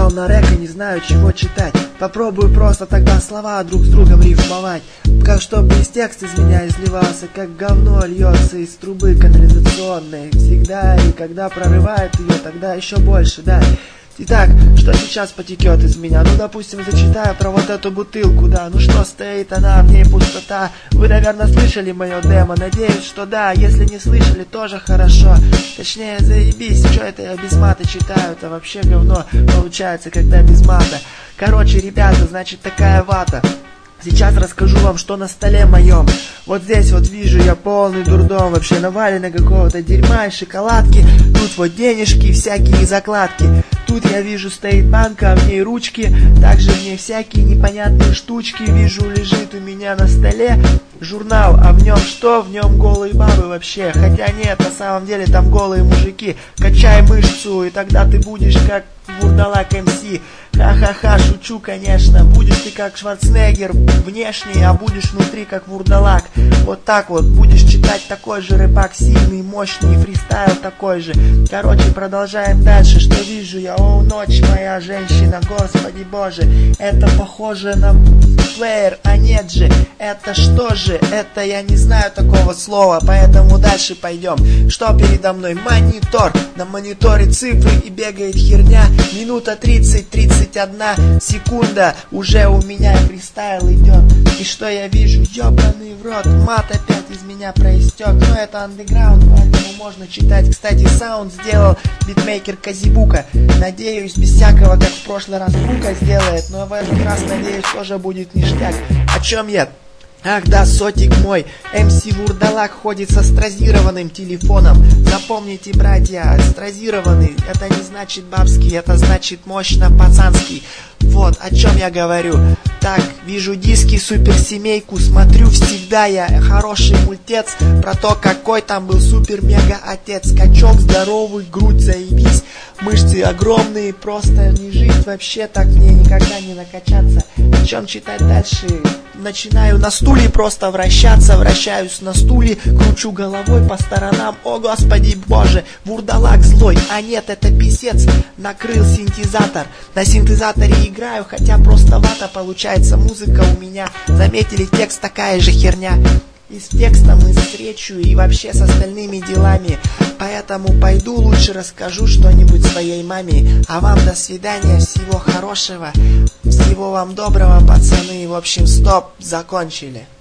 Нажал на рек и не знаю, чего читать. Попробую просто тогда слова друг с другом рифмовать. Как чтобы из текста из меня изливался, как говно льется из трубы канализационной. Всегда и когда прорывает ее, тогда еще больше, да. Итак, что сейчас потекет из меня? Ну, допустим, зачитаю про вот эту бутылку, да. Ну что стоит она, в ней пустота. Вы, наверное, слышали мое демо, надеюсь, что да. Если не слышали, тоже хорошо. Точнее, заебись, что это я без мата читаю? Это вообще говно получается, когда без мата. Короче, ребята, значит, такая вата. Сейчас расскажу вам, что на столе моем. Вот здесь вот вижу я полный дурдом. Вообще навалено какого-то дерьма и шоколадки. Тут вот денежки, всякие закладки. Тут я вижу стоит банка, а в ней ручки. Также в ней всякие непонятные штучки. Вижу лежит у меня на столе журнал. А в нем что? В нем голые бабы вообще. Хотя нет, на самом деле там голые мужики. Качай мышцу, и тогда ты будешь как Вурдалак МС. Ха-ха-ха, шучу, конечно. Будешь ты как Шварценеггер внешне, а будешь внутри как Вурдалак. Вот так вот, будешь читать такой же рэпак, сильный, мощный, фристайл такой же. Короче, продолжаем дальше. Что вижу я? О, ночь моя женщина, господи боже. Это похоже на плеер, а нет же. Это что же? Это я не знаю такого слова, поэтому дальше пойдем. Что передо мной? Монитор. На мониторе цифры и бегает херня. Минута 30-31 секунда. Уже у меня фристайл идет. И что я вижу? Ёбаный в рот. Мат опять из меня проистек. Но это андеграунд, поэтому можно читать. Кстати, саунд сделал битмейкер Казибука. Надеюсь, без всякого, как в прошлый раз Бука сделает. Но в этот раз, надеюсь, тоже будет ништяк. О чем я? Ах да, сотик мой, МС Вурдалак ходит со стразированным телефоном. Запомните, братья, стразированный, это не значит бабский, это значит мощно пацанский. Вот, о чем я говорю. Так, вижу диски, суперсемейку, смотрю всегда я хороший мультец. Про то, какой там был супер-мега-отец. Качок здоровый, грудь заебись. Мышцы огромные, просто не жить вообще так мне никогда не накачаться. О чем читать дальше? Начинаю на стуле просто вращаться. Вращаюсь на стуле, кручу головой по сторонам. О, господи боже, Вурдалак злой. А нет, это писец, накрыл синтезатор. На синтезаторе играю, хотя просто вата получается. Музыка у меня, заметили, текст такая же херня. И с текстом, и с речью, и вообще с остальными делами. Поэтому пойду лучше расскажу что-нибудь своей маме. А вам до свидания, всего хорошего. Всего вам доброго, пацаны. В общем, стоп, закончили.